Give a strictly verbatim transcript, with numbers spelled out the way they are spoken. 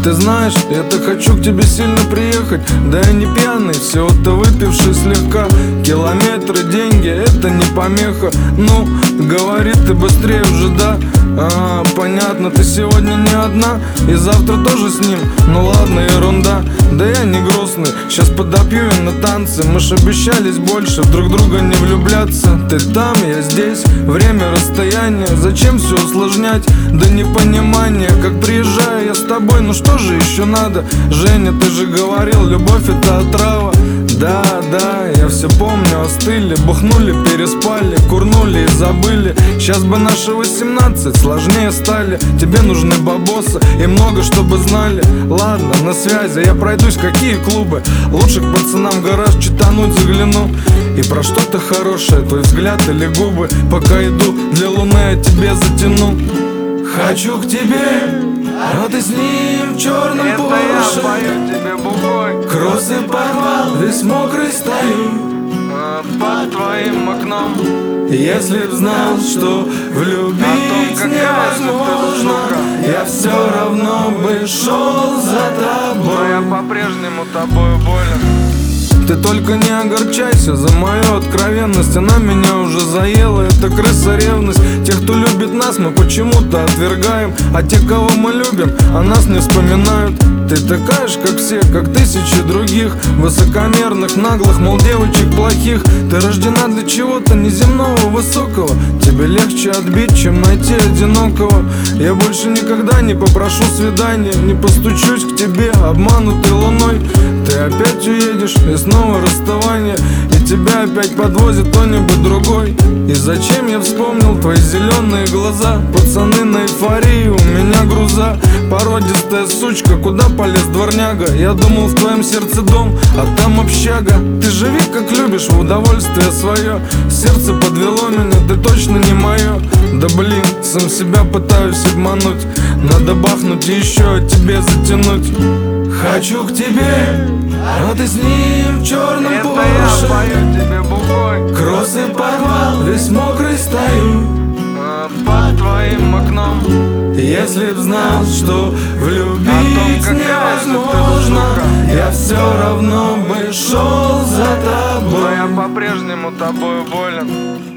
Ты знаешь, я так хочу к тебе сильно приехать. Да я не пьяный, всего-то выпивший слегка. Километры, деньги, это не помеха. Ну, говори ты быстрее уже, да? А, понятно, ты сегодня не одна, и завтра тоже с ним. Ну ладно, ерунда, да я не грустный. Сейчас подопью я на танцы. Мы ж обещались больше в друг друга не влюбляться. Ты там, я здесь, время, расстояние. Зачем все усложнять? Да непонимание. Как приезжаю я с тобой, ну что же еще надо? Женя, ты же говорил, любовь это отрава. Да, да, я все помню, остыли. Бухнули, переспали, курнули и забыли. Сейчас бы наши восемнадцать сложнее стали. Тебе нужны бабосы и много, чтобы знали. Ладно, на связи, я пройдусь, какие клубы. Лучше к пацанам в гараж читануть загляну. И про что-то хорошее, твой взгляд или губы. Пока иду, для луны я тебе затяну. Хочу к тебе, а ты с ним в черном Порше. Кроссы порвал, весь мокрый стою под твоим окном. Если б знал, что влюбить том, невозможно, я все равно бы шел за тобой. Но я по-прежнему тобою болен. Ты только не огорчайся за мою откровенность. Она меня уже заела, это крыса ревность. Тех, кто любит нас, мы почему-то отвергаем. А те, кого мы любим, о нас не вспоминают. Ты такая же, как все, как тысячи других высокомерных, наглых, мол, девочек плохих. Ты рождена для чего-то неземного, высокого. Тебе легче отбить, чем найти одинокого. Я больше никогда не попрошу свидания, не постучусь к тебе, обманутой луной. Ты опять уедешь, и снова расставание, и тебя опять подвозит кто-нибудь другой. И зачем я вспомнил твои зеленые глаза? Пацаны на эйфории, у меня груза. Породистая сучка, куда полез дворняга? Я думал, в твоем сердце дом, а там общага. Ты живи как любишь, в удовольствие свое. Сердце подвело меня, ты точно не мое. Да блин, сам себя пытаюсь обмануть. Надо бахнуть и еще о тебе затянуть. Хочу к тебе, а ты с ним в черном Порше. Кроссы порвал, весь мокрый стою под твоим окном. Если б знал, что влюбить том, невозможно, я все равно бы шел за тобой. Но я по-прежнему тобою болен.